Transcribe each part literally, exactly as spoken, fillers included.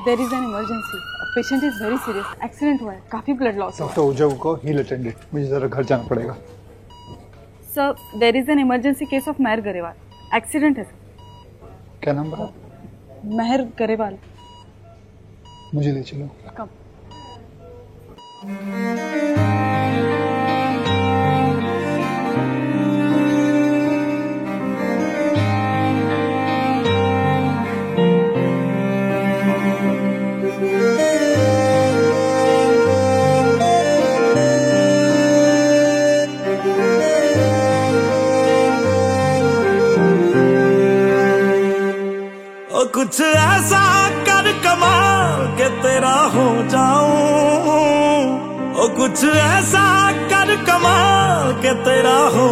There is an emergency, patient is very serious, accident हुआ है, काफी ब्लड लॉस हुआ है। डॉक्टर उजव को हील अटेंडेड, मुझे जरा घर जाना पड़ेगा। Sir there is an emergency case of Mehar Grewal, accident है सर। क्या नाम बता? मेहर गरेवाल। मुझे ले चलो। कम। कुछ ऐसा कर कमाल के तेरा हो जाऊं, ओ कुछ ऐसा कर कमाल के तेरा हो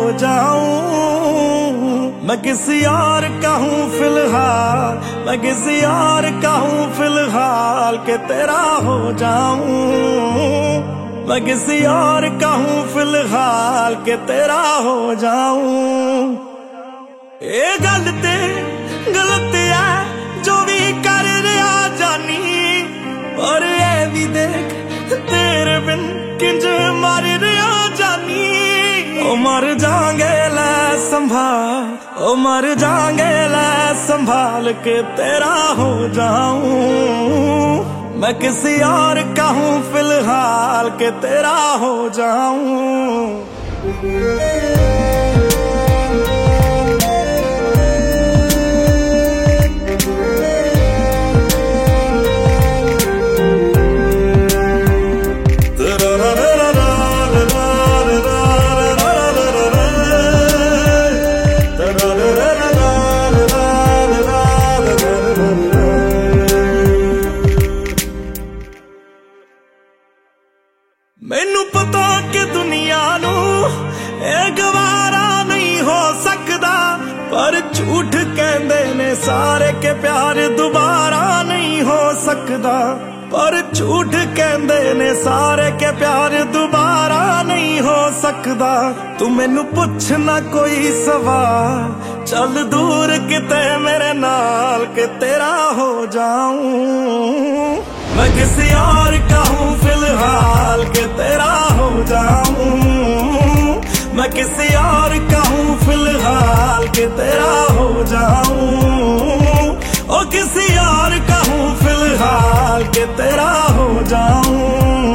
जाऊं। मैं किसी और का हूँ फिलहाल, मैं किसी और का हूँ फिलहाल के तेरा हो जाऊं। मैं किसी और का हूँ फिलहाल के तेरा हो जाऊं। ये गलती गलती है जो भी कर रहा जानी, और ये भी देख तेरे बिन किंज मर रहा जानी। ओ मर जाएंगे ले संभाल, ओ मर जाएंगे ले संभाल के तेरा हो जाऊं। मैं किसी और का हूँ फिलहाल के तेरा हो जाऊं। मैनू पता कि दुनिया नू ए गवारा नहीं हो सकदा, पर झूठ कहंदे ने सारे के प्यार दोबारा नहीं हो सकदा। पर झूठ कहंदे ने सारे के प्यार दोबारा नहीं हो सकदा। तू मैनू पुछ ना कोई सवाल, चल दूर किते मेरे नाल के तेरा हो जाऊं। मैं किसी और का हूँ फिलहाल के तेरा हो जाऊं। मैं किसी और का हूँ फिलहाल के तेरा हो जाऊं। ओ किसी और का हूँ फिलहाल के तेरा हो जाऊं।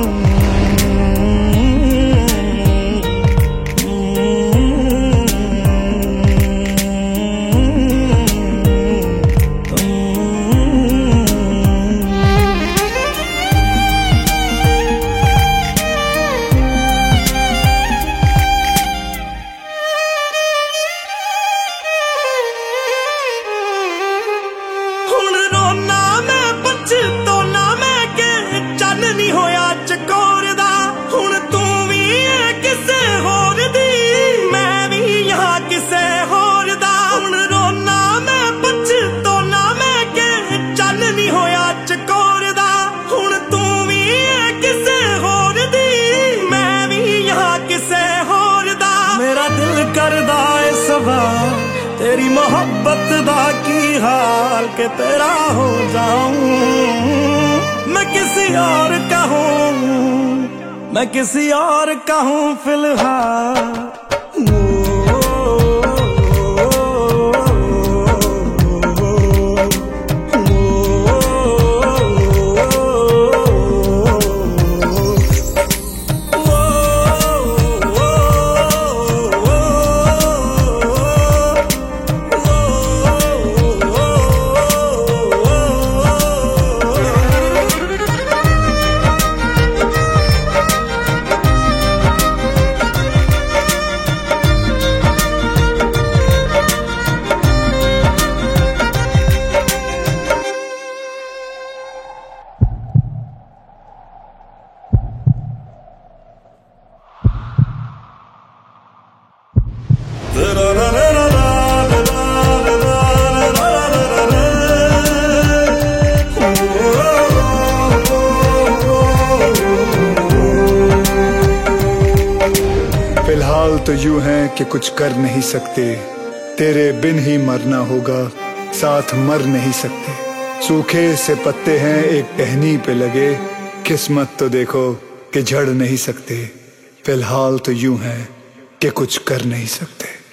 तेरी मोहब्बत दा की हाल के तेरा हो जाऊं। मैं किसी और का हूँ, मैं किसी और का हूँ फिलहाल। फिलहाल तो यूं है कि कुछ कर नहीं सकते, तेरे बिन ही मरना होगा, साथ मर नहीं सकते। सूखे से पत्ते हैं एक टहनी पे लगे, किस्मत तो देखो कि झड़ नहीं सकते, फिलहाल तो यूं है कि कुछ कर नहीं सकते।